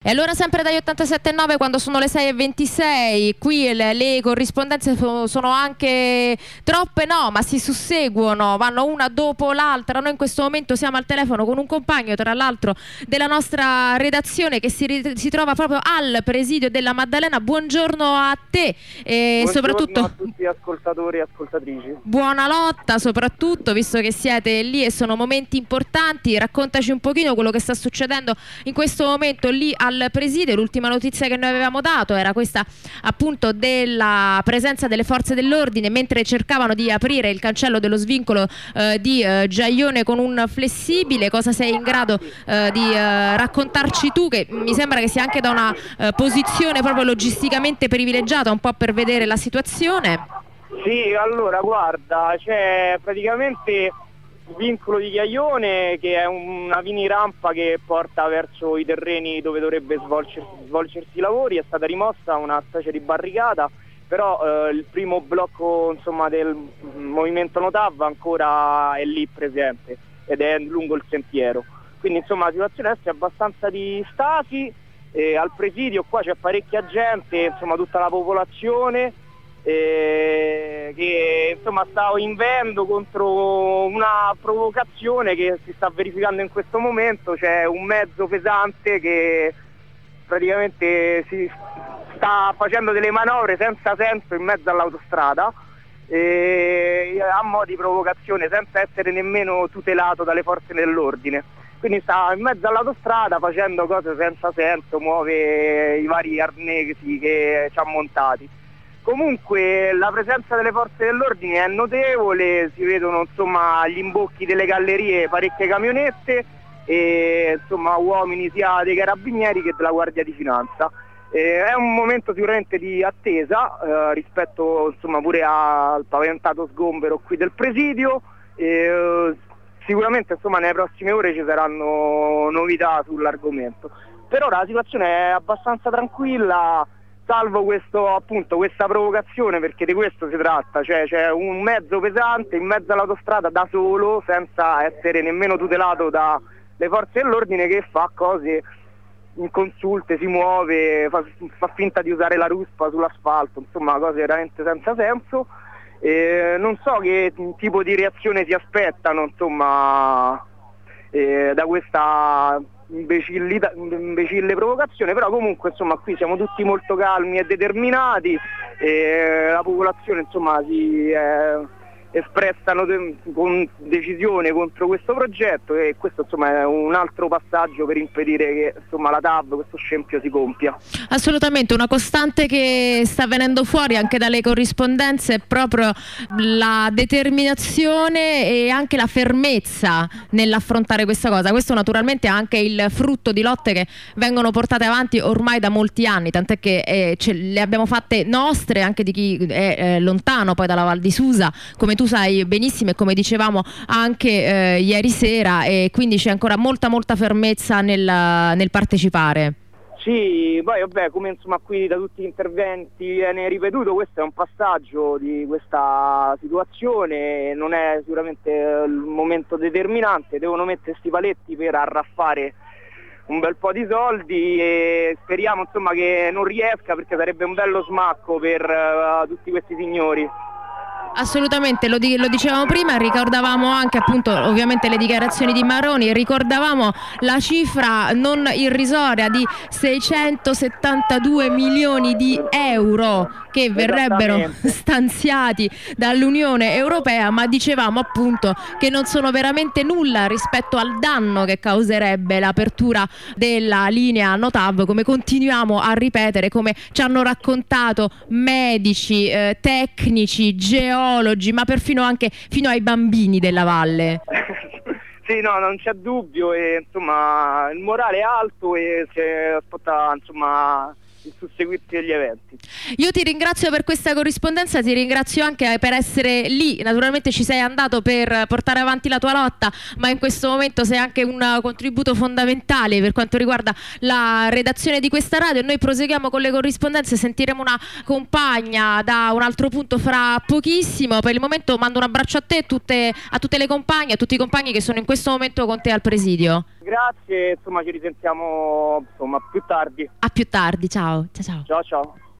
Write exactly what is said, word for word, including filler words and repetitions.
E allora sempre dagli ottantasette virgola nove, quando sono le sei e ventisei, qui le, le corrispondenze sono anche troppe, no, ma si susseguono, vanno una dopo l'altra. Noi in questo momento siamo al telefono con un compagno, tra l'altro, della nostra redazione, che si, si trova proprio al presidio della Maddalena. Buongiorno a te e buongiorno soprattutto a tutti gli ascoltatori e ascoltatrici. Buona lotta, soprattutto visto che siete lì e sono momenti importanti. Raccontaci un pochino quello che sta succedendo in questo momento lì al presidio. L'ultima notizia che noi avevamo dato era questa, appunto, della presenza delle forze dell'ordine mentre cercavano di aprire il cancello dello svincolo eh, di eh, Giaione con un flessibile. Cosa sei in grado eh, di eh, raccontarci tu, che mi sembra che sia anche da una eh, posizione proprio logisticamente privilegiata, un po' per vedere la situazione? Sì, allora guarda, c'è praticamente il vincolo di Giaione, che è una mini rampa che porta verso i terreni dove dovrebbe svolgersi, svolgersi i lavori. È stata rimossa una specie di barricata, però eh, il primo blocco, insomma, del movimento Notav ancora è lì presente ed è lungo il sentiero. Quindi insomma la situazione adesso è abbastanza di stasi, eh, al presidio qua c'è parecchia gente, insomma tutta la popolazione, eh, che insomma sta invendo contro una provocazione che si sta verificando in questo momento. C'è un mezzo pesante che praticamente si sta facendo delle manovre senza senso in mezzo all'autostrada, eh, a mo' di provocazione, senza essere nemmeno tutelato dalle forze dell'ordine. Quindi sta in mezzo all'autostrada facendo cose senza senso, muove i vari arnesi che ci ha montati. Comunque la presenza delle forze dell'ordine è notevole, si vedono insomma agli imbocchi delle gallerie parecchie camionette e insomma uomini sia dei carabinieri che della Guardia di Finanza. Eh, è un momento sicuramente di attesa eh, rispetto insomma pure al paventato sgombero qui del presidio. Eh, sicuramente insomma nelle prossime ore ci saranno novità sull'argomento. Per ora la situazione è abbastanza tranquilla, salvo questo, appunto, questa provocazione, perché di questo si tratta, cioè c'è un mezzo pesante in mezzo all'autostrada da solo, senza essere nemmeno tutelato dalle forze dell'ordine, che fa cose inconsulte, si muove, fa, fa finta di usare la ruspa sull'asfalto, insomma cose veramente senza senso. Eh, non so che tipo di reazione si aspettano, insomma, eh, da questa imbecille provocazione, però comunque insomma qui siamo tutti molto calmi e determinati, e la popolazione insomma si è espressano de con decisione contro questo progetto, e questo insomma è un altro passaggio per impedire che insomma la T A V, questo scempio, si compia. Assolutamente, una costante che sta venendo fuori anche dalle corrispondenze è proprio la determinazione e anche la fermezza nell'affrontare questa cosa. Questo naturalmente è anche il frutto di lotte che vengono portate avanti ormai da molti anni, tant'è che eh, ce le abbiamo fatte nostre anche di chi è eh, lontano poi dalla Val di Susa, come tu sai benissimo, e come dicevamo anche eh, ieri sera, e quindi c'è ancora molta molta fermezza nel, nel partecipare. Sì, poi vabbè, come insomma qui da tutti gli interventi viene ripetuto, questo è un passaggio di questa situazione, non è sicuramente il momento determinante, devono mettere sti paletti per arraffare un bel po' di soldi, e speriamo insomma che non riesca, perché sarebbe un bello smacco per uh, tutti questi signori. Assolutamente, lo, di lo dicevamo prima, ricordavamo anche appunto ovviamente le dichiarazioni di Maroni, ricordavamo la cifra non irrisoria di seicentosettantadue milioni di euro che verrebbero stanziati dall'Unione Europea, ma dicevamo appunto che non sono veramente nulla rispetto al danno che causerebbe l'apertura della linea Notav, come continuiamo a ripetere, come ci hanno raccontato medici, eh, tecnici, geologi, ma perfino anche fino ai bambini della valle. Sì, no, non c'è dubbio, e insomma il morale è alto e si aspetta insomma il susseguirsi degli eventi. Io ti ringrazio per questa corrispondenza, ti ringrazio anche per essere lì, naturalmente ci sei andato per portare avanti la tua lotta, ma in questo momento sei anche un contributo fondamentale per quanto riguarda la redazione di questa radio. Noi proseguiamo con le corrispondenze, sentiremo una compagna da un altro punto fra pochissimo. Per il momento mando un abbraccio a te e tutte, a tutte le compagne, a tutti i compagni che sono in questo momento con te al presidio. Grazie, insomma ci risentiamo insomma più tardi. A più tardi, ciao. Ciao ciao. Ciao ciao.